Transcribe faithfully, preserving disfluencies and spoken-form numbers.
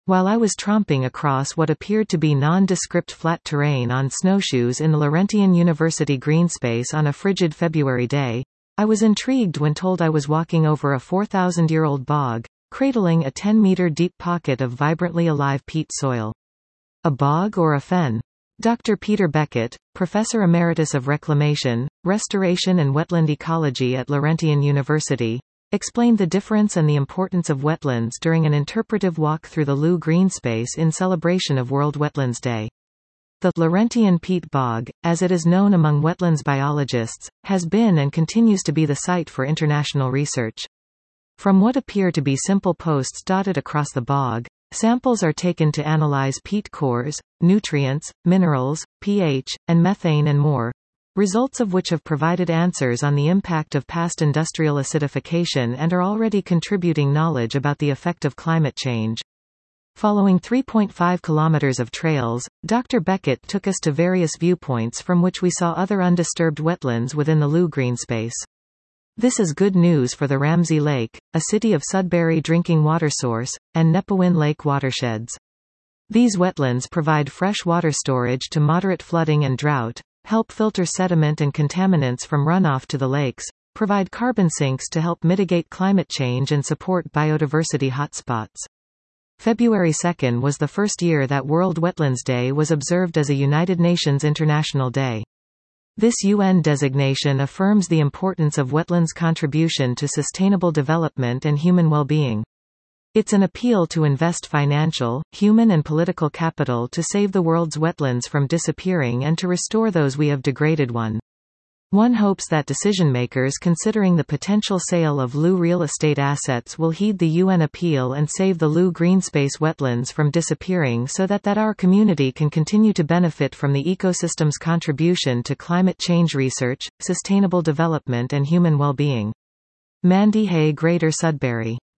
While I was tromping across what appeared to be nondescript flat terrain on snowshoes in the Laurentian University greenspace on a frigid February day, I was intrigued when told I was walking over a four thousand year old bog, cradling a ten meter deep pocket of vibrantly alive peat soil. A bog or a fen? Doctor Peter Beckett, Professor Emeritus of Reclamation, Restoration and Wetland Ecology at Laurentian University, explained the difference and the importance of wetlands during an interpretive walk through the Loo Greenspace in celebration of World Wetlands Day. The Laurentian peat bog, as it is known among wetlands biologists, has been and continues to be the site for international research. From what appear to be simple posts dotted across the bog, samples are taken to analyze peat cores, nutrients, minerals, pH, and methane and more, results of which have provided answers on the impact of past industrial acidification and are already contributing knowledge about the effect of climate change. Following three point five kilometers of trails, Doctor Beckett took us to various viewpoints from which we saw other undisturbed wetlands within the Loo Greenspace. This is good news for the Ramsay Lake, a City of Sudbury drinking water source, and Nepean Lake watersheds. These wetlands provide fresh water storage to moderate flooding and drought, help filter sediment and contaminants from runoff to the lakes, provide carbon sinks to help mitigate climate change and support biodiversity hotspots. February second was the first year that World Wetlands Day was observed as a United Nations International Day. This U N designation affirms the importance of wetlands' contribution to sustainable development and human well-being. It's an appeal to invest financial, human and political capital to save the world's wetlands from disappearing and to restore those we have degraded. One. One hopes that decision-makers considering the potential sale of Loo real estate assets will heed the U N appeal and save the Loo Greenspace wetlands from disappearing so that, that our community can continue to benefit from the ecosystem's contribution to climate change research, sustainable development and human well-being. Mandy Hay, Greater Sudbury.